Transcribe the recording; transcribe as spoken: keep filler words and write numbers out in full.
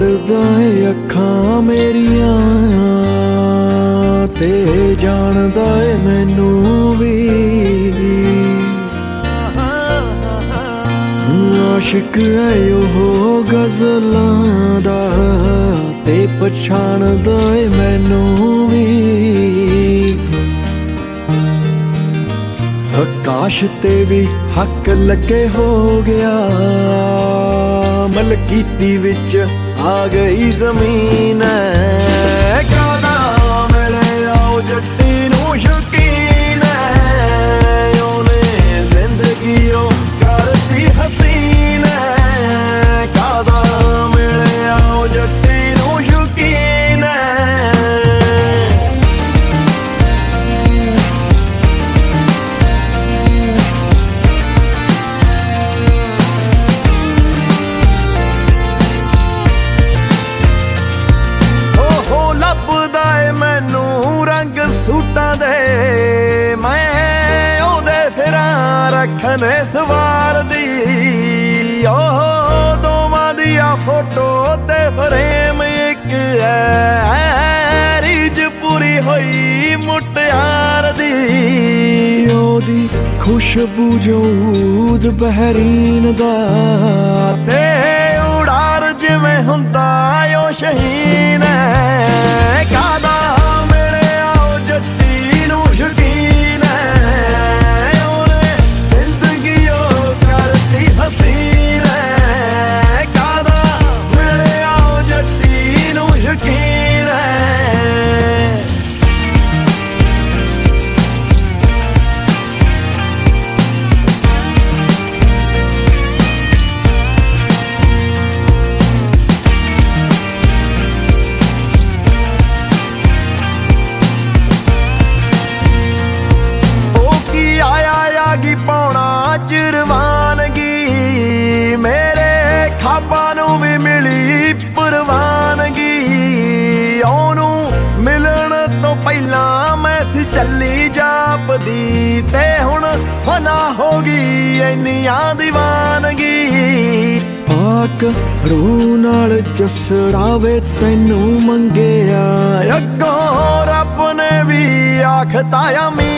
ਵੇਖਦਾ ਏ ਅੱਖਾਂ ਮੇਰੀਆਂ ਤੇ ਜਾਣਦਾ ਏ ਮੈਨੂੰ ਵੀ। ਆਸ਼ਿਕ ਏ ਉਹ ਗਜ਼ਲਾਂ ਦਾ ਤੇ ਪਛਾਣਦਾ ਏ ਮੈਨੂੰ ਵੀ। ਆਕਾਸ਼ ਤੇ ਵੀ ਹੱਕ ਲੱਗੇ ਹੋ ਗਿਆ, ਮਲਕੀਤੀ ਵਿੱਚ ਆ ਗਈ ਜ਼ਮੀਨ। ਕਾਹਦਾ ਮਿਲਿਆ ਉਹ ਜੱਟੀ ਨੂੰ ਸ਼ੌਕੀਨ, ਉਹਨੇ ਜ਼ਿੰਦਗੀ ਉਹ ਕਰਤੀ ਹਸੀਨ। ਕਾਹਦਾ ਮਿਲਿਆ ਉਹ ਜੱਟੀ ਨੂੰ ਸ਼ੌਕੀਨ। ਸੂਟਾਂ ਦੇ ਮੈਂ ਉਹਦੇ ਫਿਰਾਂ ਰੱਖਣੇ ਸਵਾਰਦੀ, ਉਹ ਦੋਵਾਂ ਦੀਆਂ ਫੋਟੋ ਤੇ ਫਰੇਮ ਇੱਕ ਐ, ਰੀਝ ਪੂਰੀ ਹੋਈ ਮੁਟਿਆਰ ਦੀ। ਉਹਦੀ ਖੁਸ਼ਬੂ ਜੂਦ ਬਹਿਰੀਨ ਦਾ ਤੇ ਉਡਾਰ ਜਿਵੇਂ ਹੁੰਦਾ ਉਹ ਸ਼ਹੀਨ। ਕਾਹਦਾ ਪਾਉਣਾ ਚਰਵਾਨਗੀ, ਮੇਰੇ ਖਾਬਾਂ ਨੂੰ ਵੀ ਮਿਲੀ ਪਰਵਾਨਗੀ। ਉਹਨੂੰ ਮਿਲਣ ਤੋਂ ਪਹਿਲਾਂ ਮੈਂ ਸੀ ਚੱਲੀ ਜਾਪਦੀ, ਤੇ ਹੁਣ ਫਨਾ ਹੋ ਗਈ ਇੰਨੀਆਂ ਦੀਵਾਨਗੀ। ਪਾਕ ਰੂਹ ਨਾਲ ਜਸਰਾਵੇ ਤੈਨੂੰ ਮੰਗਿਆ, ਅੱਗੋਂ ਰੱਬ ਨੇ ਵੀ ਆਖਤਾ ਅਮੀਨ।